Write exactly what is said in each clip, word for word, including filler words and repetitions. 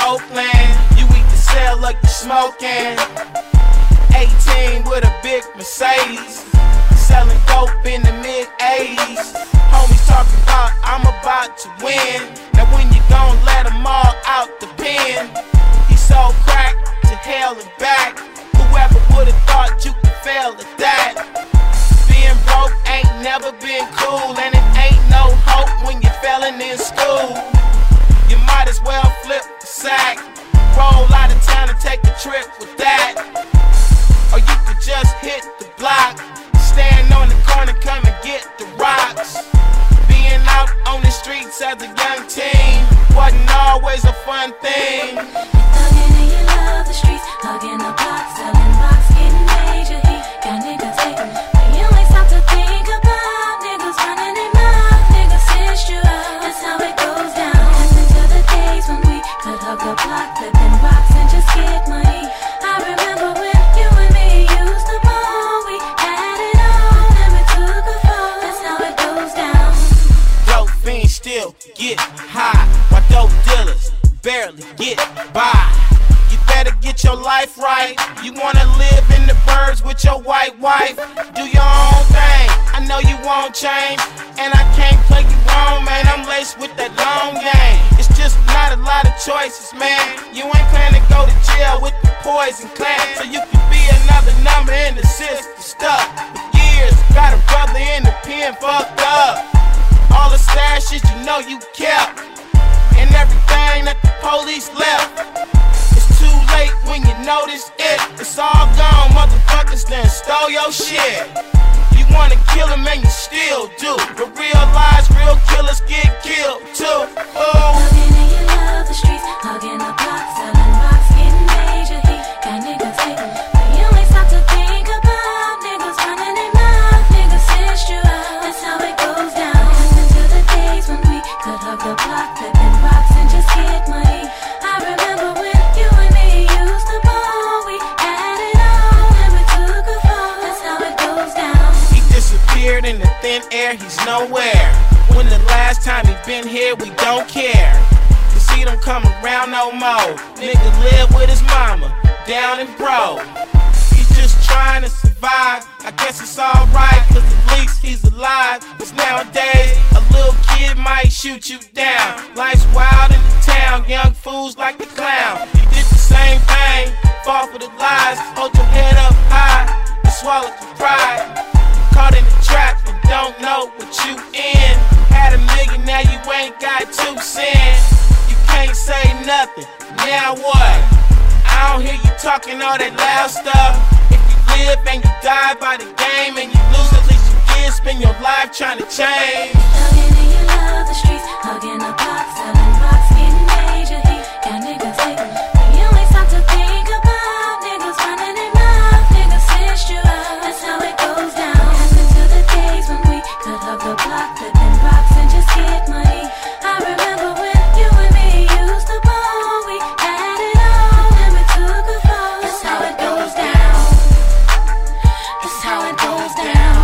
Oakland. You either sell like you smoking. eighteen with a big Mercedes, selling dope in the mid eighties. Homies talking about I'm about to win. Now when you gon' let them all out the pen? He sold crack to hell and back. Whoever would've thought you could fail at that? Being broke ain't never been cool, and it ain't no hope when you're failing in school. You might as well flip the sack, roll out of town and take a trip with that. Or you could just hit the block, stand on the corner, come and get the rocks. Being out on the streets as a young teen wasn't always a fun thing. Thuggin' and you love the streets, hugging the block, selling rocks, getting major heat. Got niggas hating, but you ain't stop to think about niggas running their mouth. Niggas stitched you up, that's how it goes down. Happened to the days when we could hug the block, flipping rocks and just get money. I remember when you and me used to ball, we had it on and we took a fall. That's how it goes down. Dope fiends still get high, while dope dealers barely get by. You better get your life right. You wanna live in the birds with your white wife? Do your own thing, I know you won't change. And I can't play you wrong, man, I'm laced with that long game. It's just not a lot of choices, man. You ain't planning to go to jail with the poison clan, so you can be another number in the system stuck for years. Got a brother in the pen fucked up. All the stashes you know you kept, and everything that the police left. It's too late when you notice it. It's all gone, motherfuckers done stole your shit. You wanna kill him and you still do, but realize real killers get killed too. Ooh. Thuggin' and you love the streets, hugging the block, selling rocks, getting major heat. Got niggas hating, but you ain't stop to think about niggas running their mouth. Niggas stitched you up, that's how it goes down. Happened to the days when we could hug the block, flipping rocks and just get money. I remember when you and me used to ball, we had it on and we took a fall. That's how it goes down. He disappeared in the thin air, he's nowhere. When the last time he been here, we don't care. Cause he don't come around no more. Nigga live with his mama, down and broke. He's just trying to survive. I guess it's alright, cause at least he's alive. Cause nowadays, a little kid might shoot you down. Life's wild in the town, young fools like the clown. You did the same thing, fall for the lies. Hold your head up high and swallow your pride. Caught in the trap and don't know what you in. Had a million, now you ain't got two cents. You can't say nothing, now what? I don't hear you talking all that loud stuff. If you live and you die by the game and you lose, at least you did spend your life trying to change. Thuggin' and you love the streets, hugging the block, selling rocks, getting major heat. Got niggas hating, but you ain't stop to think about niggas running their mouth. Niggas stitched you up, that's how it goes down. Happened to the days when we could hug the block, flipping rocks and just get money. I remember when you and me used to ball, we had it on and we took a fall. That's how it goes down. That's how it goes down.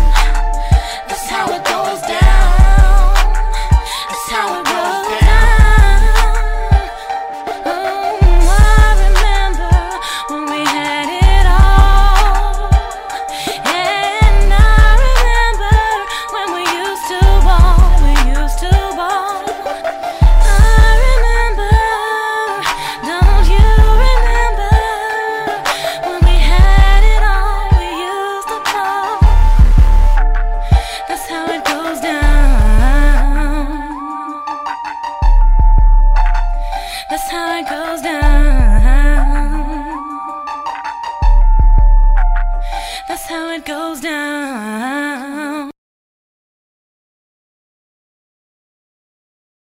That's how it goes down. That's how it goes down. Oh, I remember when we had it all, and I remember when we used to ball, we used to ball. I remember, don't you remember when we had it all, we used to ball. That's how it goes down. That's how it goes down. That's how it goes down.